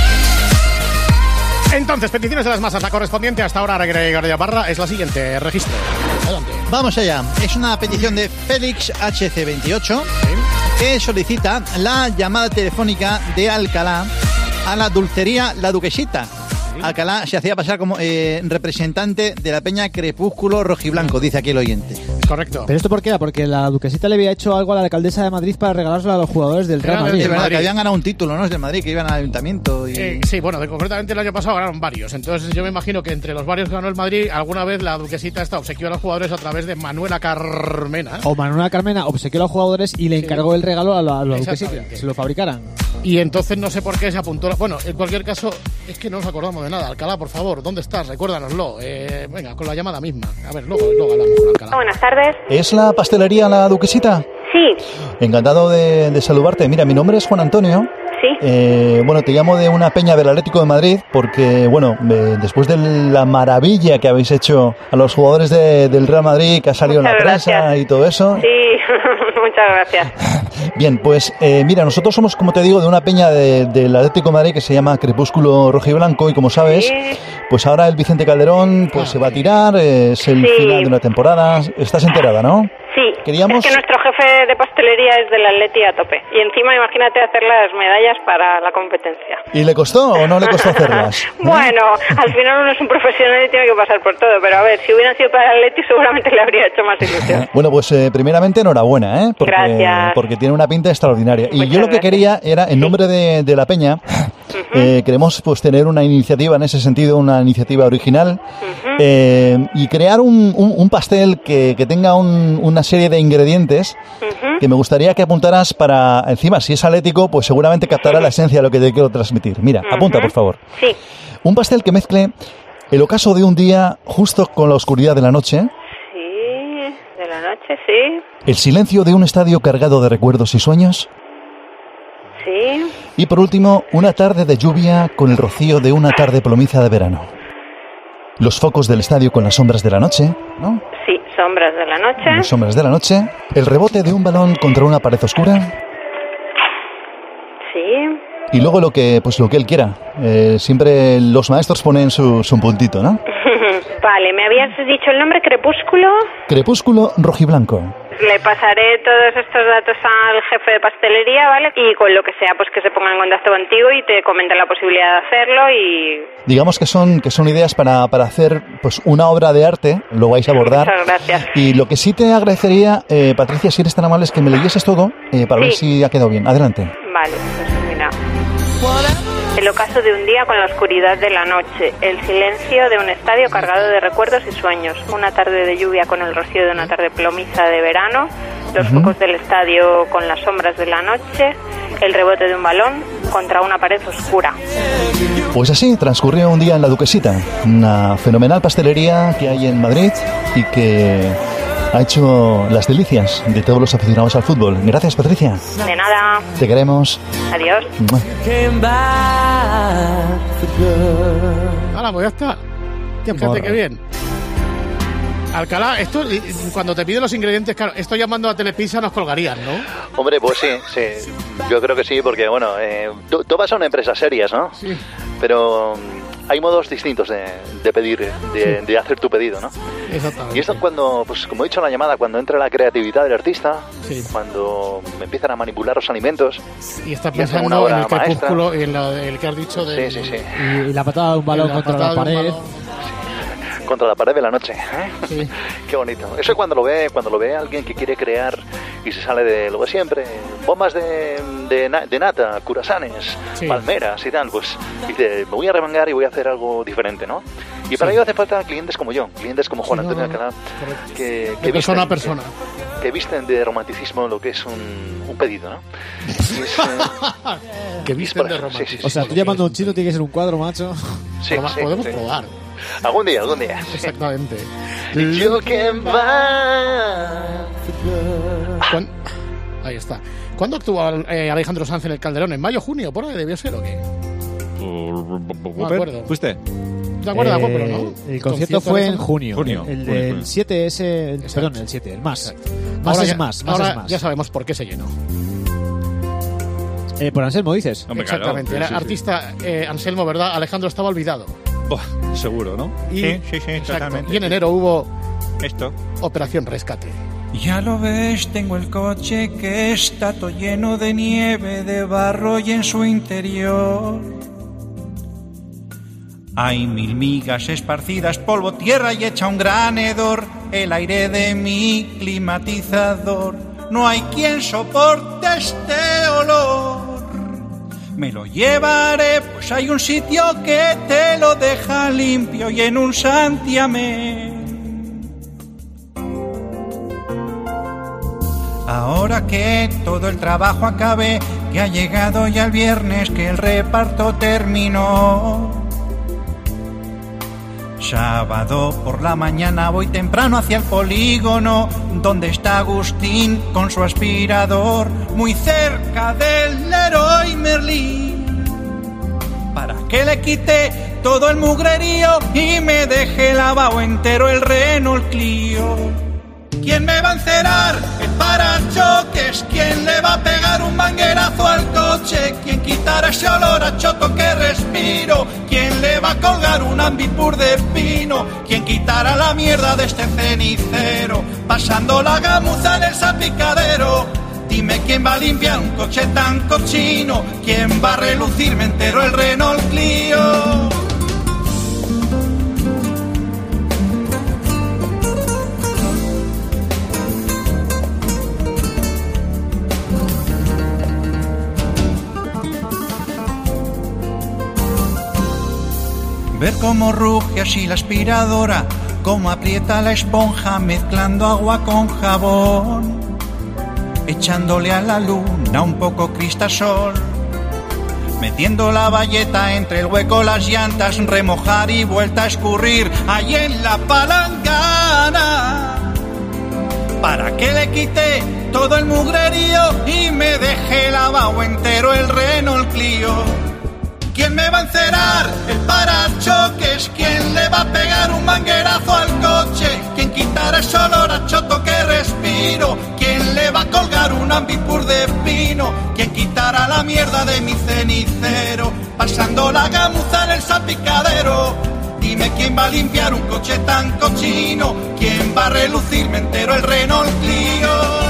Entonces, peticiones de las masas. La correspondiente hasta ahora a Gregorio Parra es la siguiente. Registro. Adelante. Vamos allá. Es una petición de Félix HC28 que solicita la llamada telefónica de Alcalá a la dulcería La Duquesita. Alcalá se hacía pasar como representante de la peña Crepúsculo Rojiblanco, dice aquí el oyente. Correcto. ¿Pero esto por qué era? Porque la Duquesita le había hecho algo a la alcaldesa de Madrid para regalárselo a los jugadores del Real Madrid. Es verdad, que habían ganado un título, ¿no? Es del Madrid, que iban al ayuntamiento. Y... sí, bueno, concretamente el año pasado ganaron varios. Entonces yo me imagino que entre los varios que ganó el Madrid, alguna vez la Duquesita está obsequió a los jugadores a través de Manuela Carmena. O Manuela Carmena obsequió a los jugadores y le encargó el regalo a la Duquesita, que se lo fabricaran. Y entonces no sé por qué se apuntó. Bueno, en cualquier caso, es que no nos acordamos de nada. Alcalá, por favor, ¿dónde estás? Recuérdanoslo. Venga, con la llamada misma. A ver, luego hablamos con Alcalá. Buenas tardes. ¿Es la pastelería La Duquesita? Sí. Encantado de saludarte. Mira, mi nombre es Juan Antonio. Sí. Bueno, te llamo de una peña del Atlético de Madrid porque, bueno, después de la maravilla que habéis hecho a los jugadores del Real Madrid, que ha salido Muchas en la prensa gracias. y todo eso. Sí, muchas gracias. Bien, pues mira, nosotros somos, como te digo, de una peña del Atlético de Madrid que se llama Crepúsculo Rojiblanco y como sabes, pues ahora el Vicente Calderón pues se va a tirar, es el final de una temporada. ¿Estás enterada, no? Sí, Queríamos... es que nuestro jefe de pastelería es del Atleti a tope. Y encima imagínate hacer las medallas para la competencia. ¿Y le costó o no le costó hacerlas? Bueno, al final uno es un profesional y tiene que pasar por todo. Pero a ver, si hubieran sido para el Atleti seguramente le habría hecho más ilusión. Bueno, pues primeramente enhorabuena, Gracias. Porque tiene una pinta extraordinaria. Y yo lo que quería era, en nombre de la peña, queremos pues tener una iniciativa en ese sentido, una iniciativa original, y crear un pastel que tenga una serie de ingredientes que me gustaría que apuntaras para, encima, si es atlético, pues seguramente captará la esencia de lo que te quiero transmitir. Mira, apunta, por favor. Sí. Un pastel que mezcle el ocaso de un día justo con la oscuridad de la noche, Sí, de la noche, sí. el silencio de un estadio cargado de recuerdos y sueños, Sí. y por último, una tarde de lluvia con el rocío de una tarde plomiza de verano. Los focos del estadio con las sombras de la noche, ¿no? Sí, sombras de la noche. Las sombras de la noche. El rebote de un balón contra una pared oscura. Sí. Y luego lo que él quiera. Siempre los maestros ponen su puntito, ¿no? Vale, ¿me habías dicho el nombre? Crepúsculo. Crepúsculo rojiblanco. Le pasaré todos estos datos al jefe de pastelería, ¿vale? Y con lo que sea, pues que se ponga en contacto contigo y te comenten la posibilidad de hacerlo y... Digamos que son ideas para hacer pues una obra de arte, lo vais a abordar. Muchas gracias. Y lo que sí te agradecería, Patricia, si eres tan amable, es que me leyeses todo para ver si ha quedado bien. Adelante. Vale, pues mira. El ocaso de un día con la oscuridad de la noche, el silencio de un estadio cargado de recuerdos y sueños, una tarde de lluvia con el rocío de una tarde plomiza de verano, los focos del estadio con las sombras de la noche, el rebote de un balón contra una pared oscura. Pues así transcurrió un día en La Duquesita, una fenomenal pastelería que hay en Madrid y que ha hecho las delicias de todos los aficionados al fútbol. Gracias, Patricia. De nada. Te queremos. Adiós. Hala, pues ya está. Fíjate qué bien. Alcalá, esto cuando te piden los ingredientes, claro, esto llamando a Telepizza nos colgarían, ¿no? Hombre, pues sí. Yo creo que sí, porque bueno, tú vas a una empresa serias, ¿no? Sí. Pero hay modos distintos de pedir, de hacer tu pedido, ¿no? Exactamente. Y esto cuando, pues como he dicho en la llamada, cuando entra la creatividad del artista, cuando empiezan a manipular los alimentos y está y hacen pensando una en obra el crepúsculo maestra. y en el que has dicho de... Sí. Y la patada de un balón contra la pared. Contra la pared de la noche. ¿Eh? Sí. Qué bonito. Eso cuando lo ve alguien que quiere crear y se sale de lo de siempre, bombas de nata, curasanes, palmeras y tal, pues dice, me voy a remangar y voy a hacer algo diferente, ¿no? Y para ello hace falta clientes como yo, clientes como Juan Antonio Alcalá, que persona a persona. Que visten de romanticismo lo que es un pedido, ¿no? Que visten de romanticismo. O sea, tú llamando a un chino tiene que ser un cuadro, macho. Sí, podemos probar. Algún día. Exactamente. You can Ahí está. ¿Cuándo actuó Alejandro Sanz en el Calderón? ¿En mayo, junio? ¿Por ahí debió ser o qué? No me acuerdo. ¿Fuiste? ¿Te acuerdas, Guapolo, no? El concierto fue en junio. El del 7 ese... Perdón, el 7, el más. Más es más. Ahora ya sabemos por qué se llenó. Por Anselmo, dices. Hombre, exactamente. Era artista Anselmo, ¿verdad? Alejandro estaba olvidado. Seguro, ¿no? Sí, totalmente. Y en enero hubo Operación Rescate. Ya lo ves, tengo el coche que está todo lleno de nieve, de barro y en su interior hay 1000 migas esparcidas, polvo, tierra y hecha un gran hedor, el aire de mi climatizador. No hay quien soporte este olor. Me lo llevaré, pues hay un sitio que te lo deja limpio y en un santiamén. Ahora que todo el trabajo acabe, que ha llegado ya el viernes, que el reparto terminó. Sábado por la mañana voy temprano hacia el polígono, donde está Agustín con su aspirador, muy cerca del Leroy Merlin, para que le quite todo el mugrerío y me deje lavado entero el Renault Clio. ¿Quién me va a encerar el parachoques? ¿Quién le va a pegar un manguerazo al coche? ¿Quién quitará ese olor a choto que respiro? ¿Quién le va a colgar un ambipur de pino? ¿Quién quitará la mierda de este cenicero? Pasando la gamuza en el salpicadero. Dime quién va a limpiar un coche tan cochino. ¿Quién va a relucirme entero el Renault Clio? Ver cómo ruge así la aspiradora, cómo aprieta la esponja mezclando agua con jabón, echándole a la luna un poco cristasol, metiendo la bayeta entre el hueco las llantas, remojar y vuelta a escurrir ahí en la palangana, para que le quite todo el mugrerío y me deje lavado entero el Renault Clio. ¿Quién me va a encerar el parachoques? ¿Quién le va a pegar un manguerazo al coche? ¿Quién quitará ese olor a choto que respiro? ¿Quién le va a colgar un ambipur de pino? ¿Quién quitará la mierda de mi cenicero? Pasando la gamuza en el salpicadero. Dime quién va a limpiar un coche tan cochino. ¿Quién va a relucirme entero el Renault Clio?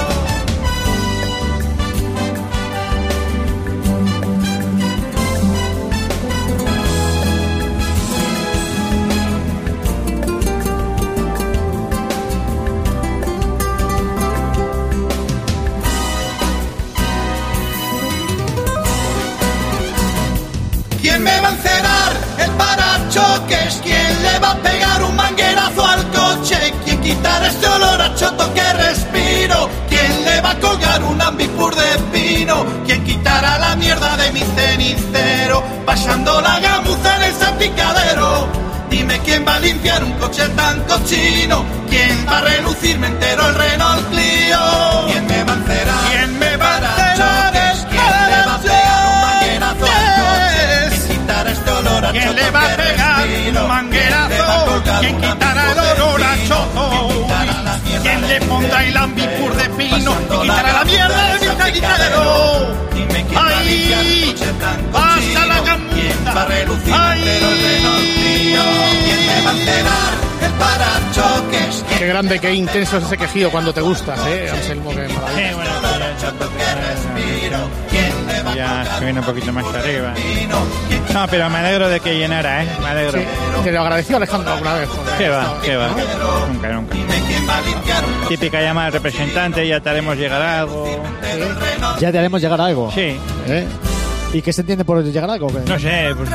¿Quién me va a encerar el parachoques? ¿Quién le va a pegar un manguerazo al coche? ¿Quién quitará este olor a choto que respiro? ¿Quién le va a colgar un ambipur de pino? ¿Quién quitará la mierda de mi cenicero? Pasando la gamuza en el salpicadero. Dime quién va a limpiar un coche tan cochino. ¿Quién va a relucirme entero el Renault Clio? ¿Quién me va a encerar? ¿Quién me va a encerar? ¿Quién le va a pegar un manguerazo al coche? ¿Quién le va a pegar un manguerazo? ¿Quién quitará el olor a choto? ¿Quién le pondrá el ambipur de pino? ¿Quién quitará la mierda de mi cenicero? ¡Ay! ¡Pasa la gamuza! ¡Ay! ¿Quién me va a enterar el parachoques? Qué grande, qué intenso es ese quejido cuando te gustas, Anselmo, qué maravilla. ya se viene un poquito más arriba. No, pero me alegro de que llenara, ¿eh? Me alegro. Sí, te lo agradeció Alejandro alguna vez. ¿Qué va? Nunca. Típica llamada al representante, ya te haremos llegar algo. ¿Ya te haremos llegar algo? Sí. ¿Y qué se entiende por llegar algo? No sé, pues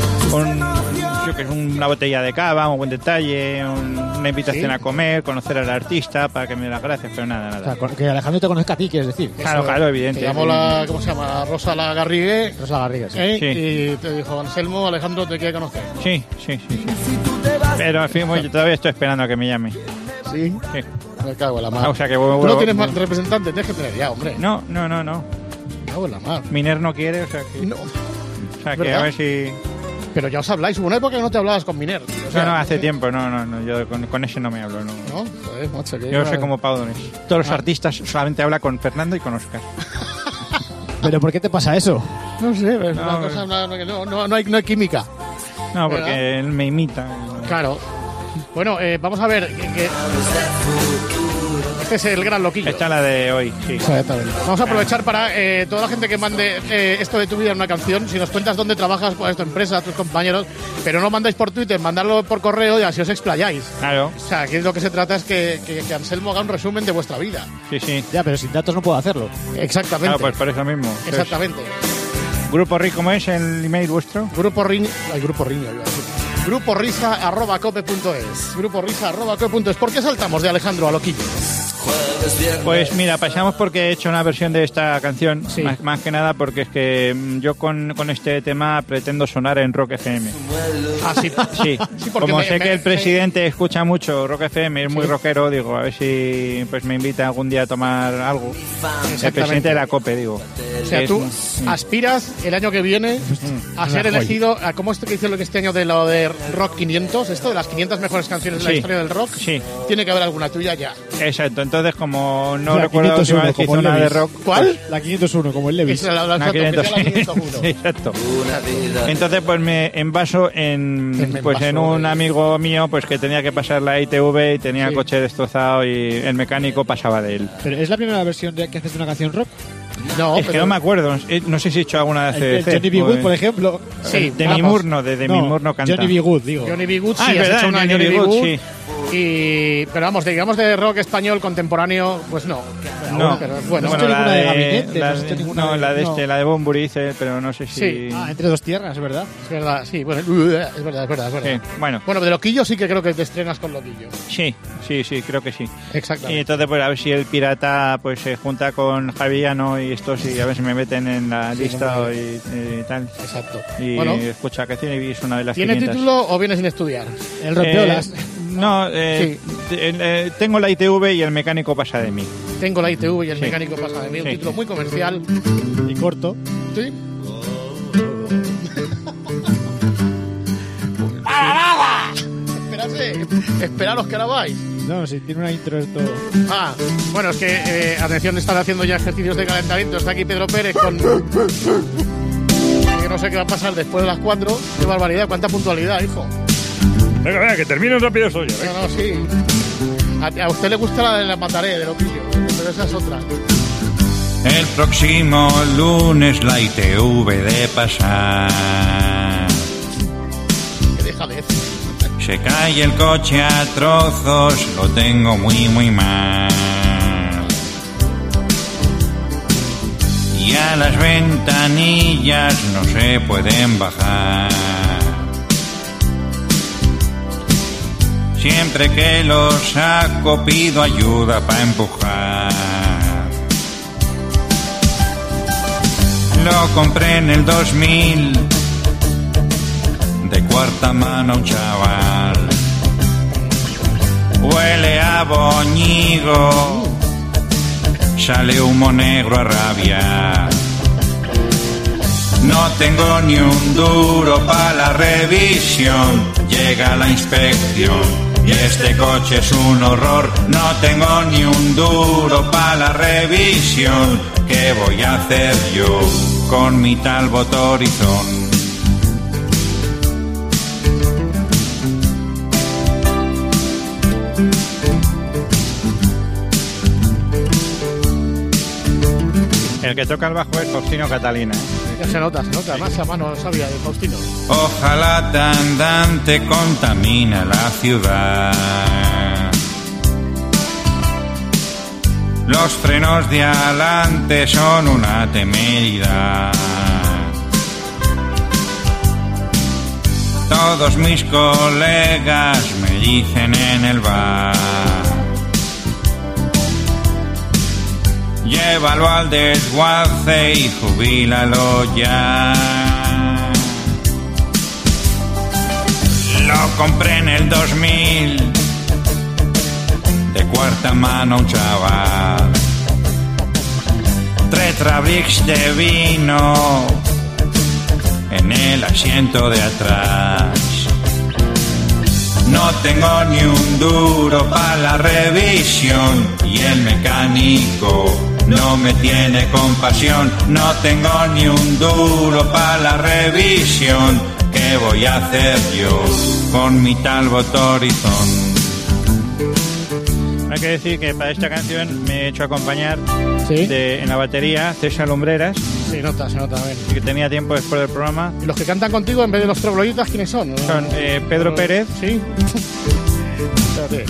una botella de cava, un buen detalle, una invitación a comer, conocer al artista para que me dé las gracias, pero nada. O sea, que Alejandro te conozca a ti, quieres decir. Claro, evidente. Te llamó ¿cómo se llama? Rosa Lagarrigue. Sí. Y te dijo, Anselmo, Alejandro te quiere conocer. Sí. Pero al fin, yo todavía estoy esperando a que me llame. ¿Sí? Me cago en la mar. O sea, que tú no tienes más representante, tienes que tener ya, hombre. No. Me cago en la mar. Miner no quiere, o sea que... No. O sea, que a ver si... Pero ya os habláis. Hubo una época que no te hablabas con Miner. O sea, no, hace tiempo. No. Yo con ese no me hablo. No. Joder, macho, yo soy como Pau Donés. Todos los artistas solamente habla con Fernando y con Óscar. ¿Pero por qué te pasa eso? No sé, es una cosa... No hay química. No, porque él me imita. Claro. Bueno, vamos a ver... Este es el gran loquillo. Esta es la de hoy, sí. Vamos a aprovechar para toda la gente que mande esto de tu vida en una canción. Si nos cuentas dónde trabajas, cuál es tu empresa, tus compañeros, pero no mandáis por Twitter, mandadlo por correo y así os explayáis. Claro. O sea, aquí lo que se trata es que Anselmo haga un resumen de vuestra vida. Sí. Ya, pero sin datos no puedo hacerlo. Exactamente. Claro, pues por eso mismo. Exactamente. ¿Grupo RI cómo es el email vuestro? Grupo Risa@cope.es. Gruporisa@cope.es. ¿Por qué saltamos de Alejandro a Loquillo? Pues mira, pasamos porque he hecho una versión de esta canción, más que nada porque es que yo con este tema pretendo sonar en Rock FM. Ah, sí. Sí, como sé que el presidente escucha mucho Rock FM, es muy rockero, digo, a ver si pues me invita algún día a tomar algo. El presidente de la COPE, digo. O sea, tú aspiras el año que viene a ser elegido, ¿cómo es que dice lo que este año de lo de Rock 500? Esto de las 500 mejores canciones de la historia del rock. Sí. Tiene que haber alguna tuya ya. Exacto, entonces como no recuerdo la última vez que hizo una de rock. ¿Cuál? Pues, la 501, como el Levis. La 501. Exacto. Entonces pues me envaso en un amigo mío pues que tenía que pasar la ITV y tenía el coche destrozado y el mecánico pasaba de él. ¿Pero es la primera versión que haces de una canción rock? No, es que no me acuerdo. No sé si he hecho alguna de CDC. Johnny B. Good, por ejemplo. Sí, de mi Murno, de mi Murno canta. Johnny B. Good, digo. Johnny B. Good, sí, es verdad, has hecho una Johnny B. Good. Sí. Pero vamos, digamos de rock español contemporáneo, pues no. Pero bueno, no has hecho ninguna de Gabinete. La de Bunbury hice, pero no sé si... Sí. Entre dos tierras, es verdad. Es verdad, sí, bueno, es verdad. Sí, bueno, de Loquillo sí que creo que te estrenas con Loquillo. Sí, creo que sí. Exactamente. Y entonces pues a ver si el pirata pues se junta con Javiano y estos y a ver si me meten en la lista y tal. Exacto. Y escucha, que tiene es una de las ¿Tiene 500. título o vienes sin estudiar? El rompeolas. No, tengo la ITV y el mecánico pasa de mí. Tengo la ITV y el mecánico pasa de mí. Un título muy comercial. Y corto. Sí. Esperaros que ahora vais. No, si tiene una intro esto. Bueno, es que, atención, están haciendo ya ejercicios de calentamiento. Está aquí Pedro Pérez con... que no sé qué va a pasar después de las 4. Qué barbaridad, cuánta puntualidad, hijo. Venga, que terminen rápido soy. No, sí. A usted le gusta la de la mataré, de Loquillo, pero esa es otra. El próximo lunes la ITV de pasar. Que deja de decir. Se cae el coche a trozos, lo tengo muy mal. Y a las ventanillas no se pueden bajar. Siempre que lo saco pido ayuda para empujar. Lo compré en el 2000, de cuarta mano un chaval. Huele a boñigo, sale humo negro a rabia. No tengo ni un duro para la revisión, llega la inspección. Y este coche es un horror, no tengo ni un duro para la revisión. ¿Qué voy a hacer yo con mi Talbot Horizon? El que toca el bajo es Faustino Catalina. Ya se nota. Además, la mano sabia de Faustino. Ojalá tan andante contamina la ciudad. Los frenos de adelante son una temeridad. Todos mis colegas me dicen en el bar: llévalo al desguace y jubílalo ya. Lo compré en el 2000, de cuarta mano a un chaval. 3 trabrix de vino en el asiento de atrás. No tengo ni un duro para la revisión y el mecánico no me tiene compasión. No tengo ni un duro para la revisión. ¿Qué voy a hacer yo con mi Talbot Horizon? Hay que decir que para esta canción me he hecho acompañar en la batería César Lumbreras. Sí, se nota, a ver. Que tenía tiempo después del programa. ¿Y los que cantan contigo en vez de los trogloditas quiénes son? Son Pedro Pérez. Sí. Espérate.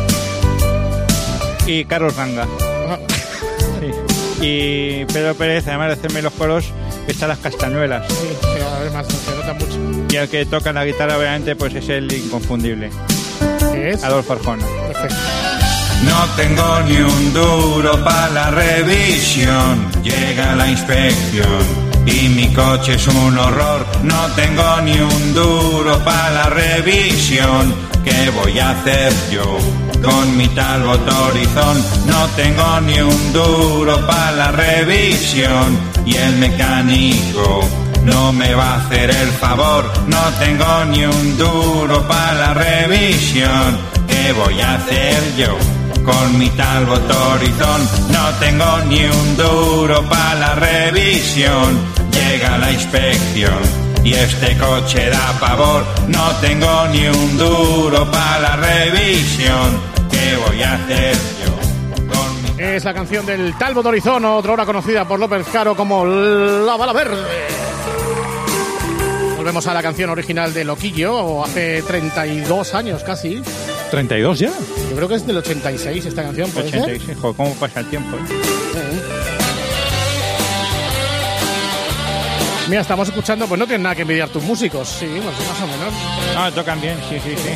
Y Carlos Ranga. Sí. Y Pedro Pérez, además de hacerme los coros, está las castañuelas. Sí, pero además se nota mucho. Y el que toca la guitarra, obviamente, pues es el inconfundible. ¿Qué es? Adolfo Arjona. Perfecto. No tengo ni un duro para la revisión. Llega la inspección y mi coche es un horror. No tengo ni un duro para la revisión. ¿Qué voy a hacer yo con mi Talbot Horizon? No tengo ni un duro para la revisión y el mecánico no me va a hacer el favor. No tengo ni un duro para la revisión. ¿Qué voy a hacer yo con mi Talbot Horizon? No tengo ni un duro para la revisión. Llega la inspección y este coche da pavor. No tengo ni un duro para la revisión. ¿Qué voy a hacer yo con mi... Es la canción del Talbot Horizon, otra hora conocida por López Caro como La Bala Verde. Volvemos a la canción original de Loquillo, hace 32 años casi. ¿32 ya? Yo creo que es del 86 esta canción, ¿puede 86, ser? Joder, ¿cómo pasa el tiempo? Mira, estamos escuchando, pues no tienen nada que envidiar tus músicos. Sí, pues más o menos. Ah, tocan bien, sí.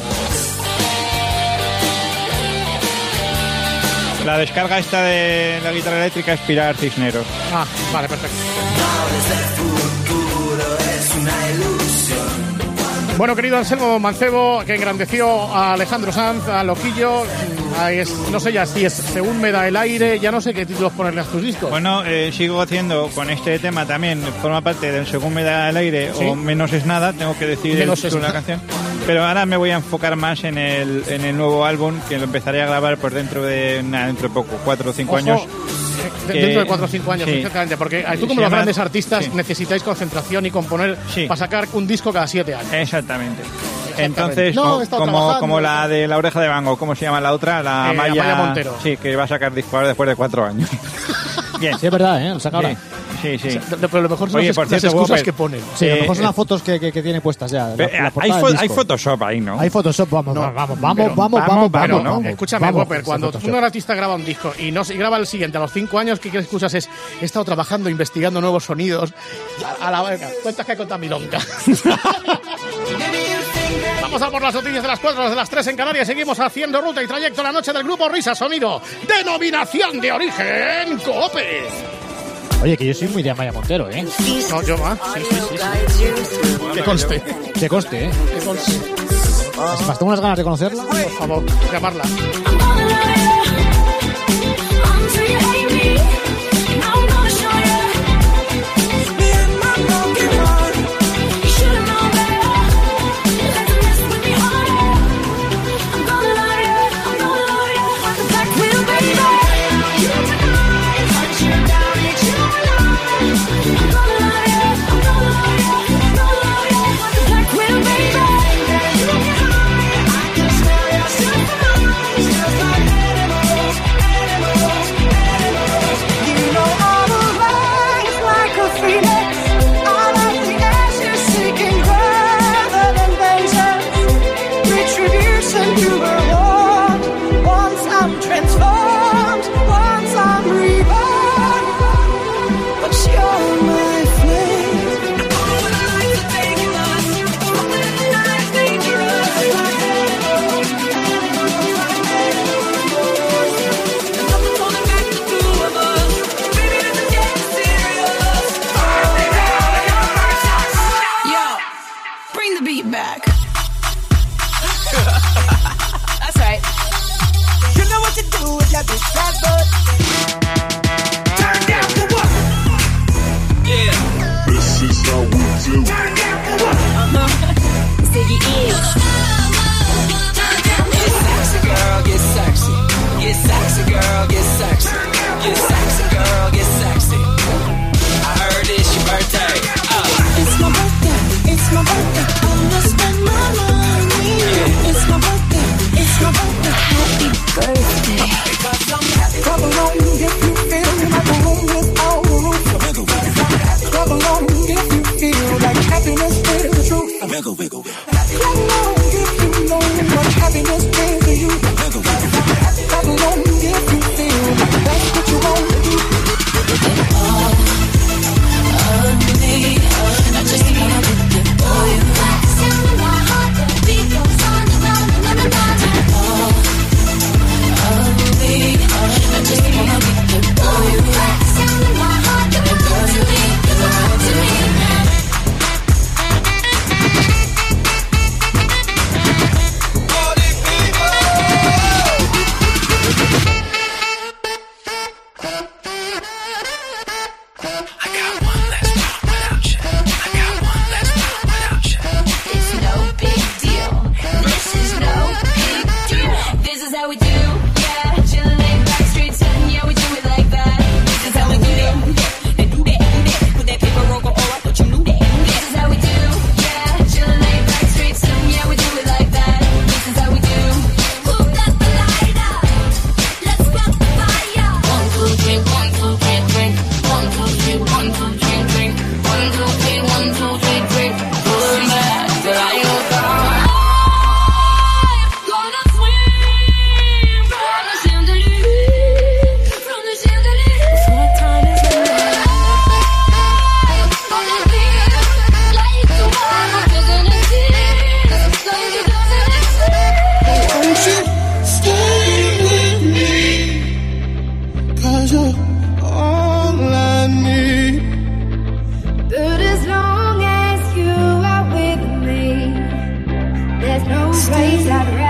La descarga esta de la guitarra eléctrica es Pilar Cisneros. Ah, vale, perfecto. Bueno, querido Anselmo Mancebo, que engrandeció a Alejandro Sanz, a Loquillo, no sé ya si es Según me da el aire, ya no sé qué títulos ponerle a tus discos. Bueno, sigo haciendo con este tema también, forma parte del Según me da el aire, ¿sí? O Menos es nada, tengo que decir el título de la canción. Pero ahora me voy a enfocar más en el nuevo álbum, que lo empezaré a grabar pues dentro de poco, 4 o 5 años. Dentro de 4 o 5 años, sí. Exactamente, porque tú como los grandes artistas necesitáis concentración y componer para sacar un disco cada 7 años. Exactamente. Entonces, como la de La Oreja de Van Gogh, ¿cómo se llama la otra? La Maya Montero. Sí, que va a sacar disco ahora después de 4 años. Bien. Sí, es verdad, ¿eh? Lo saca ahora. Sí. Pero lo mejor son las excusas que ponen. Sí, lo mejor son las fotos que tiene puestas ya. Hay Photoshop ahí, ¿no? Hay Photoshop, vamos. ¿no? Escúchame, Whopper, cuando un artista graba un disco y graba el siguiente a los 5 años, ¿qué excusas es? He estado trabajando, investigando nuevos sonidos. A la verga, cuentas que he contado milonga. Vamos a por las noticias de las 4, de las 3 en Canarias. Seguimos haciendo ruta y trayecto la noche del Grupo Risa. Sonido, denominación de origen, Cope. Oye, que yo soy muy de Amaya Montero, ¿eh? No, yo más. Sí. Que conste. Que conste, ¿eh? Que conste. ¿Has tengo unas ganas de conocerla? Por favor, llamarla. Wiggle, wiggle, wiggle. Place I'd